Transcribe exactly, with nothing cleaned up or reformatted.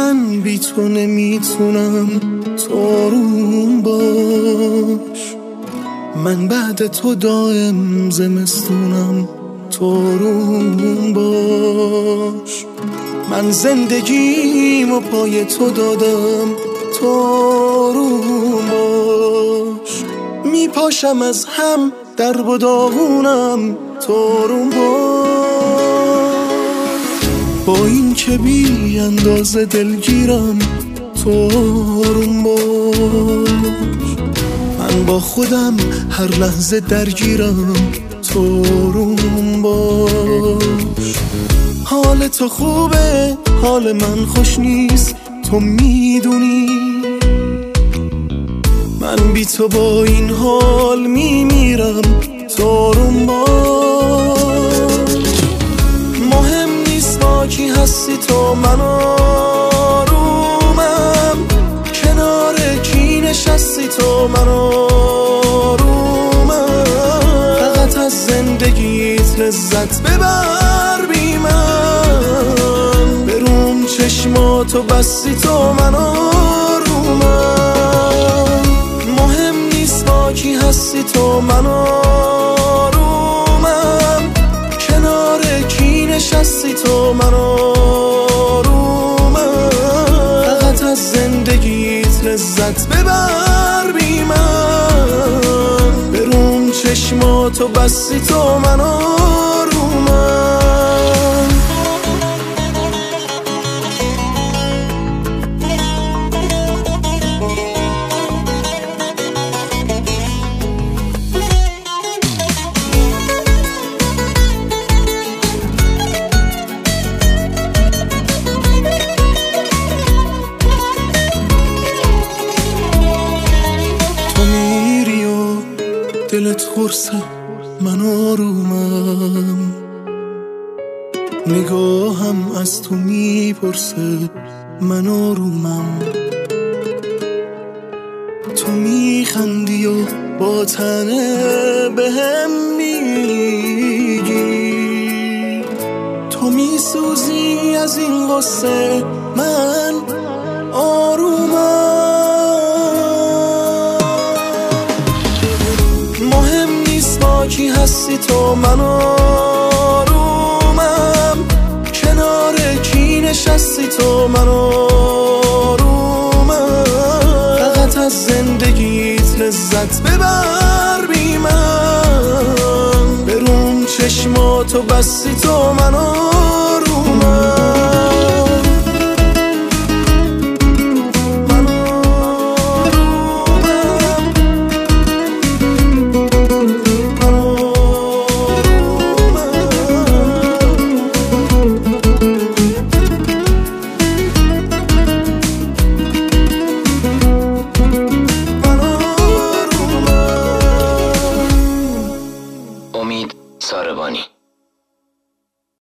من بی تو نمیتونم، تو روم باش. من بعد تو دائم زمستونم، تو روم باش. من زندگیمو پای تو دادم، تو روم باش. میپاشم از هم در و داغونم، تو روم باش. با این که بی اندازه دلگیرم، تو روم باش. من با خودم هر لحظه درگیرم، تو روم باش. حال تو خوبه، حال من خوش نیست، تو میدونی. من بی تو با این حال میمیرم، تو روم باش. مهم نیست با کی هستی تو، من آرومم. کنار کی نشستی تو، من آرومم. فقط از زندگیت لذت ببر بی من. بروم چشماتو بستی تو، من آرومم. مهم نیست با کی هستی تو، من آرومم. کنار کی نشستی تو، من آرومم. فقط از زندگیت لذت ببر بی من. بروم چشماتو بستی تو، من آرومم. دلت خورسه، من آرومم. نگاهم از تو میپرسه، من آرومم. تو میخندی و با تنه بهم میگی، تو میسوزی از این غصه، من آرومم. کی هستی تو، من آرومم. کنار کی نشستی تو، من آرومم. فقط از زندگیت لذت ببر بی من. بروم چشماتو بستی تو،